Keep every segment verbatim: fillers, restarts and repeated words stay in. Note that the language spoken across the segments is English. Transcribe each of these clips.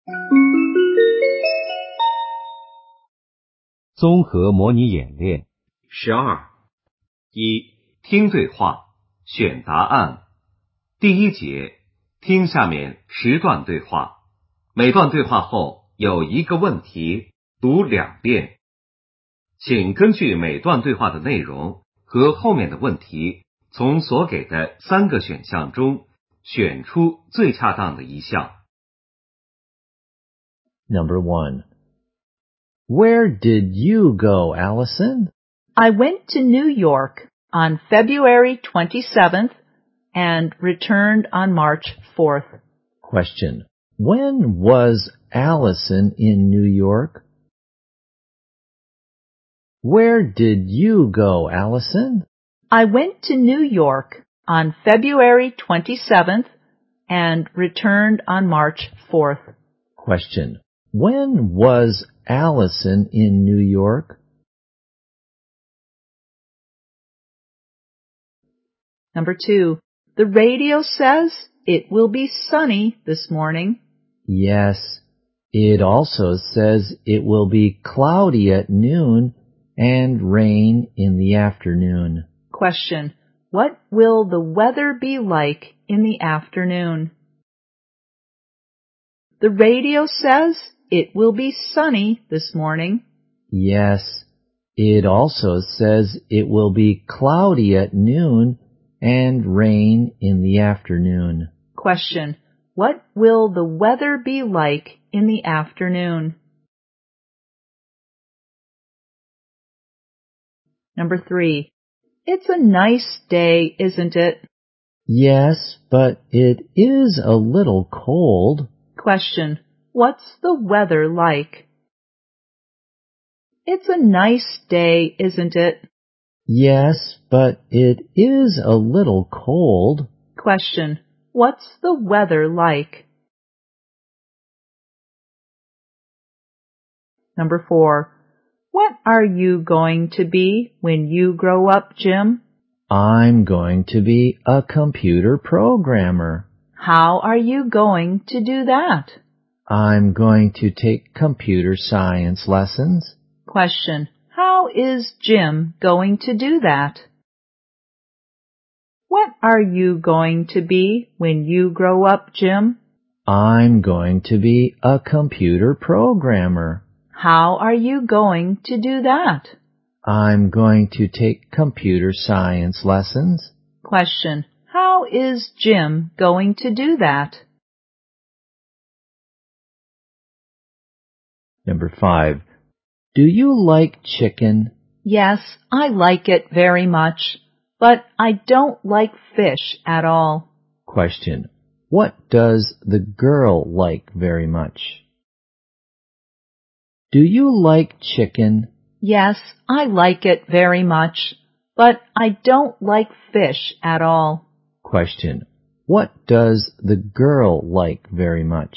综合模拟演练。 十二。一、听对话，选答案。第一节，听下面十段对话，每段对话后有一个问题，读两遍。请根据每段对话的内容和后面的问题，从所给的三个选项中选出最恰当的一项。 Number one. Where did you go, Allison? I went to New York on February twenty-seventh and returned on March fourth. Question. When was Allison in New York? Where did you go, Allison? I went to New York on February twenty-seventh and returned on March fourth. Question. When was Allison in New York? Number two. The radio says it will be sunny this morning. Yes. It also says it will be cloudy at noon and rain in the afternoon. Question. What will the weather be like in the afternoon? The radio says it will be sunny this morning. Yes. It also says it will be cloudy at noon and rain in the afternoon. Question. What will the weather be like in the afternoon? Number three. It's a nice day, isn't it? Yes, but it is a little cold. Question. What's the weather like? It's a nice day, isn't it? Yes, but it is a little cold. Question. What's the weather like? Number four. What are you going to be when you grow up, Jim? I'm going to be a computer programmer. How are you going to do that? I'm going to take computer science lessons. Question. How is Jim going to do that? What are you going to be when you grow up, Jim? I'm going to be a computer programmer. How are you going to do that? I'm going to take computer science lessons. Question. How is Jim going to do that? Number five. Do you like chicken? Yes, I like it very much, but I don't like fish at all. Question. What does the girl like very much? Do you like chicken? Yes, I like it very much, but I don't like fish at all. Question. What does the girl like very much?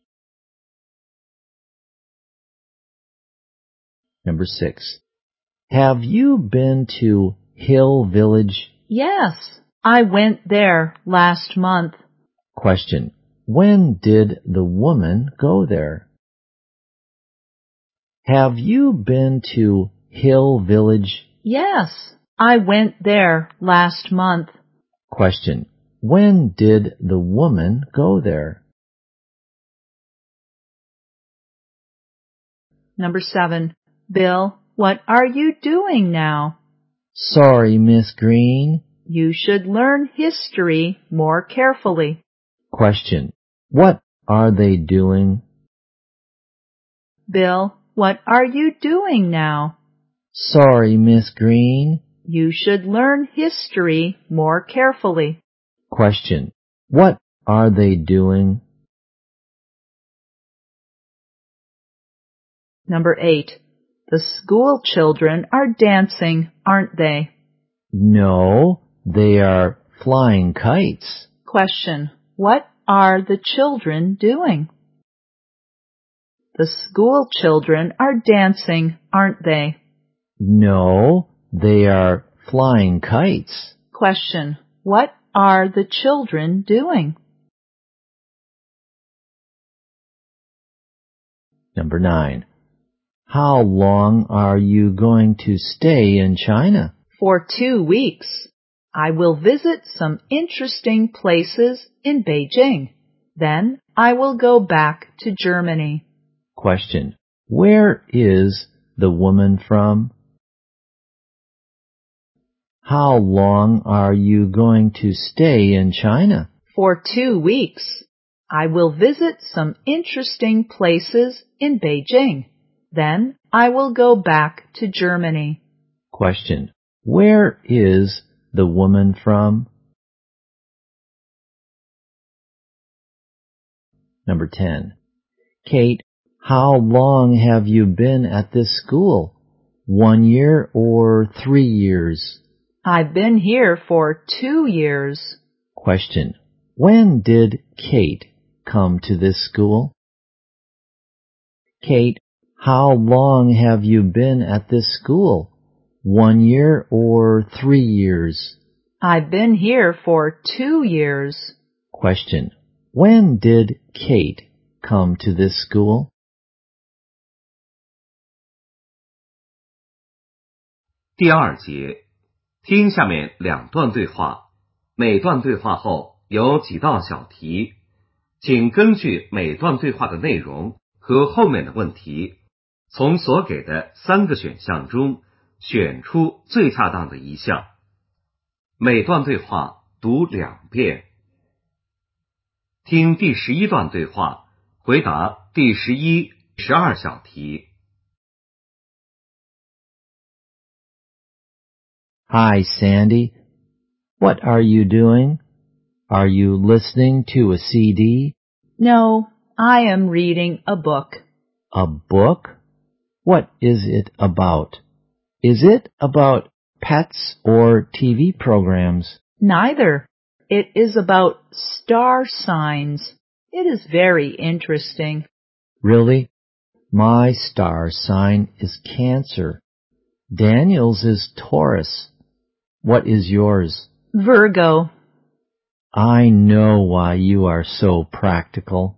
Number six. Have you been to Hill Village? Yes, I went there last month. Question. When did the woman go there? Have you been to Hill Village? Yes, I went there last month. Question. When did the woman go there? Number seven. Bill, what are you doing now? Sorry, Miss Green. You should learn history more carefully. Question. What are they doing? Bill, what are you doing now? Sorry, Miss Green. You should learn history more carefully. Question. What are they doing? Number eight. The school children are dancing, aren't they? No, they are flying kites. Question. What are the children doing? The school children are dancing, aren't they? No, they are flying kites. Question. What are the children doing? Number nine. How long are you going to stay in China? For two weeks. I will visit some interesting places in Beijing. Then I will go back to Germany. Question. Where is the woman from? How long are you going to stay in China? For two weeks. I will visit some interesting places in Beijing. Then I will go back to Germany. Question. Where is the woman from? Number ten. Kate, how long have you been at this school? One year or three years? I've been here for two years. Question. When did Kate come to this school? Kate, how long have you been at this school? One year or three years? I've been here for two years. Question. When did Kate come to this school? 第二节，听下面两段对话，每段对话后有几道小题，请根据每段对话的内容和后面的问题，从所给的三个选项中选出最恰当的一项。每段对话读两遍。听第十一段对话，回答第十一、十二小题。 Hi, Sandy. What are you doing? Are you listening to a C D? No, I am reading a book. A book? What is it about? Is it about pets or T V programs? Neither. It is about star signs. It is very interesting. Really? My star sign is Cancer. Daniel's is Taurus. What is yours? Virgo. I know why you are so practical.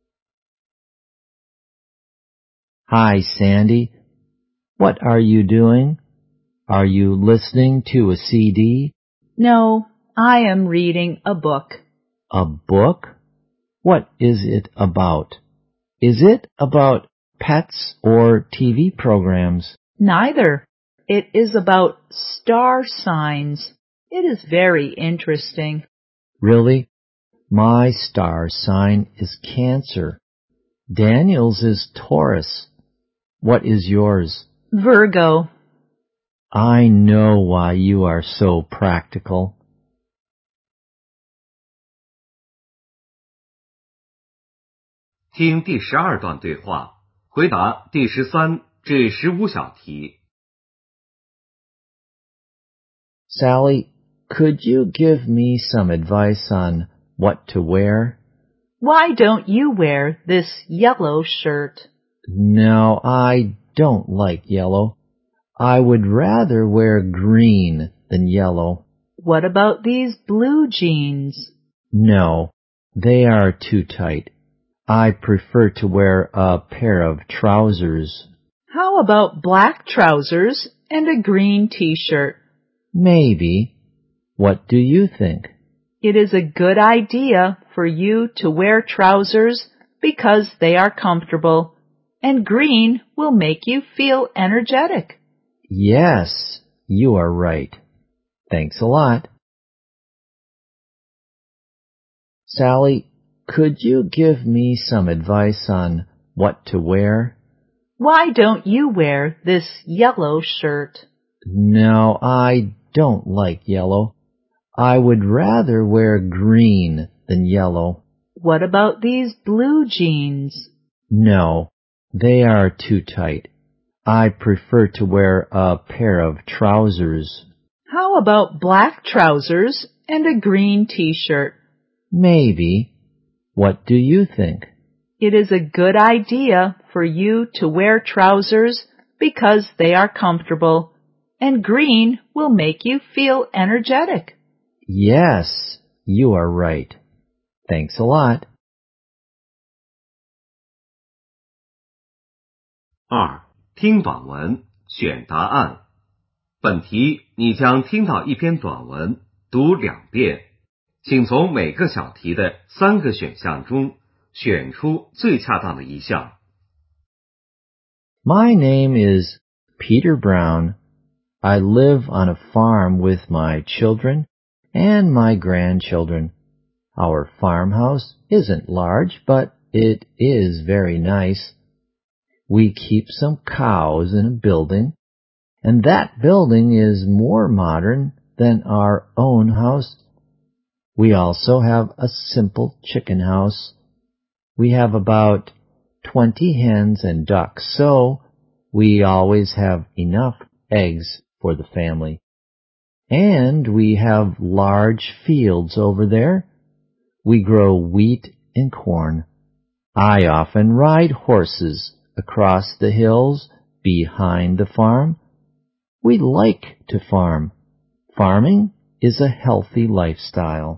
Hi, Sandy. What are you doing? Are you listening to a C D? No, I am reading a book. A book? What is it about? Is it about pets or T V programs? Neither. It is about star signs. It is very interesting. Really? My star sign is Cancer. Daniel's is Taurus. What is yours? Virgo. I know why you are so practical. 听第十二段对话，回答第十三至十五小题。 Sally, could you give me some advice on what to wear? Why don't you wear this yellow shirt? No, I don't like yellow. I would rather wear green than yellow. What about these blue jeans? No, they are too tight. I prefer to wear a pair of trousers. How about black trousers and a green t-shirt? Maybe. What do you think? It is a good idea for you to wear trousers because they are comfortable, and green will make you feel energetic. Yes, you are right. Thanks a lot. Sally, could you give me some advice on what to wear? Why don't you wear this yellow shirt? No, I don't like yellow. I would rather wear green than yellow. What about these blue jeans? No, they are too tight. I prefer to wear a pair of trousers. How about black trousers and a green t-shirt? Maybe. What do you think? It is a good idea for you to wear trousers because they are comfortable, and green will make you feel energetic. Yes, you are right. Thanks a lot. 二、听短文，选答案。本题你将听到一篇短文，读两遍，请从每个小题的三个选项中选出最恰当的一项。 My name is Peter Brown. I live on a farm with my children and my grandchildren. Our farmhouse isn't large, but it is very nice. We keep some cows in a building, and that building is more modern than our own house. We also have a simple chicken house. We have about twenty hens and ducks, so we always have enough eggs for the family. And we have large fields over there. We grow wheat and corn. I often ride horses across the hills behind the farm. We like to farm. Farming is a healthy lifestyle.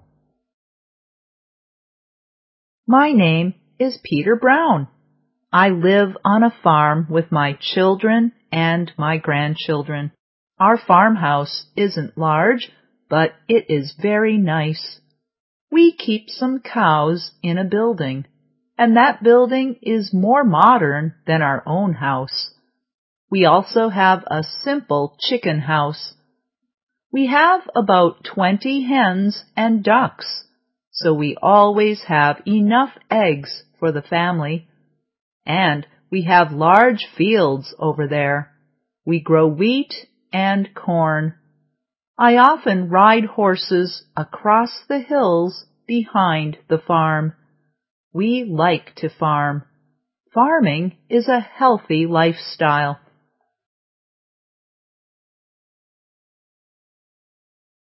My name is Peter Brown. I live on a farm with my children and my grandchildren. Our farmhouse isn't large, but it is very nice. We keep some cows in a building, and that building is more modern than our own house. We also have a simple chicken house. We have about twenty hens and ducks, so we always have enough eggs for the family. And we have large fields over there. We grow wheat and corn. I often ride horses across the hills behind the farm. We like to farm. Farming is a healthy lifestyle.